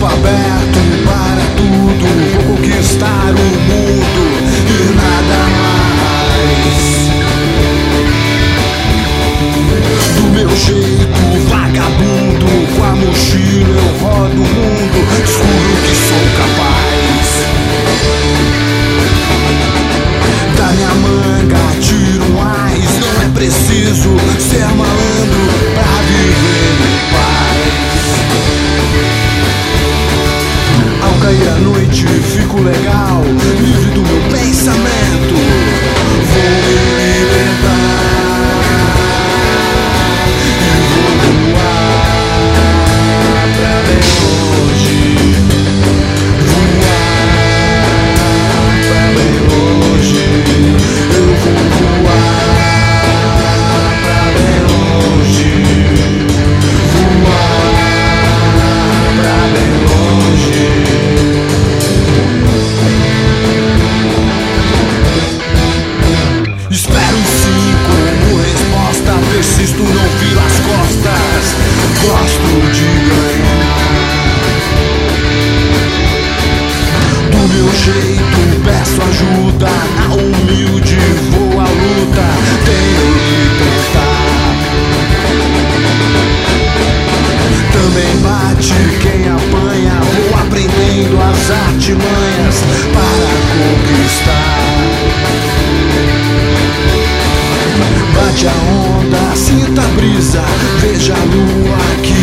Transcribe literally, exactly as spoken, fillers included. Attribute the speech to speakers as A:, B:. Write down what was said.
A: campo aberto para tudo, vou conquistar o mundo e nada mais. Do meu jeito vagabundo, com a mochila eu rodo o mundo, descubro que sou capaz. Da minha manga tiro mais, não é preciso ser malandro pra viver em paz. Ao cair a noite fico legal, livre do meu pensamento, vou me libertar e vou voar pra bem longe, voar pra bem longe, eu vou voar pra bem longe, voar pra bem longe. Espero um sim como resposta, persisto, não viro as costas, gosto de ganhar. Do meu jeito peço ajuda, na humilde vou à luta, tenho que tentar. Também bate quem apanha, vou aprendendo as artimanhas para conquistar. Bate a onda, sinta a brisa, veja a lua que